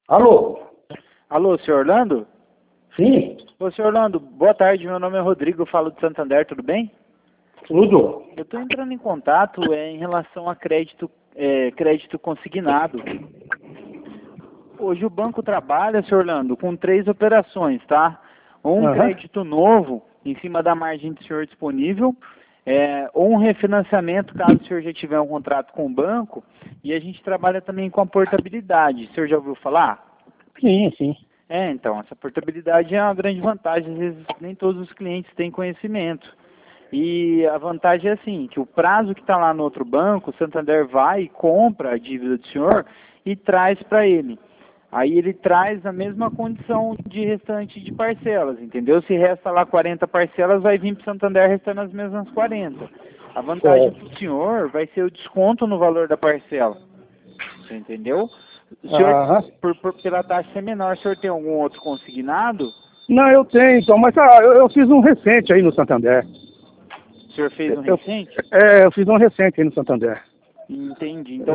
Alô? Alô, senhor Orlando? Sim? Ô, senhor Orlando, boa tarde, meu nome é Rodrigo, eu falo de Santander, tudo bem? Tudo? Eu estou entrando em contato em relação a crédito consignado. Hoje o banco trabalha, senhor Orlando, com 3 operações, tá? Ou um crédito novo, em cima da margem do senhor disponível, ou um refinanciamento, caso o senhor já tiver um contrato com o banco, e a gente trabalha também com a portabilidade. O senhor já ouviu falar? Sim, sim. Então, essa portabilidade é uma grande vantagem, às vezes nem todos os clientes têm conhecimento. E a vantagem é assim, que o prazo que está lá no outro banco, o Santander vai e compra a dívida do senhor e traz para ele. Aí ele traz a mesma condição de restante de parcelas, entendeu? Se resta lá 40 parcelas, vai vir para o Santander restando as mesmas 40. A vantagem para o senhor vai ser o desconto no valor da parcela. Você entendeu? O senhor, pela taxa ser menor, o senhor tem algum outro consignado? Não, eu tenho, então, mas eu fiz um recente aí no Santander. O senhor fez um recente? Eu fiz um recente aí no Santander. Entendi. Então,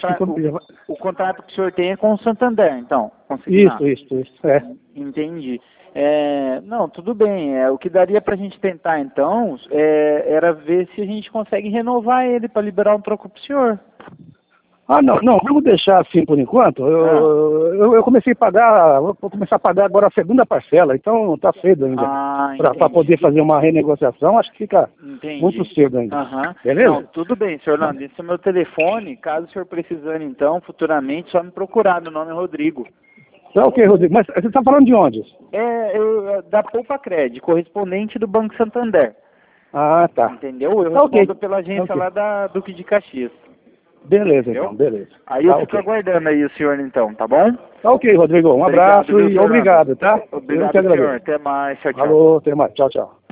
o contrato que o senhor tem é com o Santander, então, consignado. Isso, Entendi. Não, tudo bem. O que daria para a gente tentar, então, era ver se a gente consegue renovar ele para liberar um troco para o senhor. Não, vamos deixar assim por enquanto. Eu comecei a pagar, vou começar a pagar agora a segunda parcela, então tá cedo ainda. Para poder fazer uma renegociação, acho que fica muito cedo ainda. Beleza? Não, tudo bem, senhor Orlando. Esse é o meu telefone. Caso o senhor precisando, então, futuramente, só me procurar. Meu nome é Rodrigo. Tá ok, Rodrigo. Mas você está falando de onde? Da Poupa Cred, correspondente do Banco Santander. Ah, tá. Entendeu? Eu respondo pela agência lá da Duque de Caxias. Beleza, então, beleza. Aí eu fico aguardando aí o senhor, então, tá bom? Tá ok, Rodrigo. Um abraço e obrigado, tá? Obrigado, senhor. Até mais. Tchau, tchau. Alô, até mais. Tchau, tchau.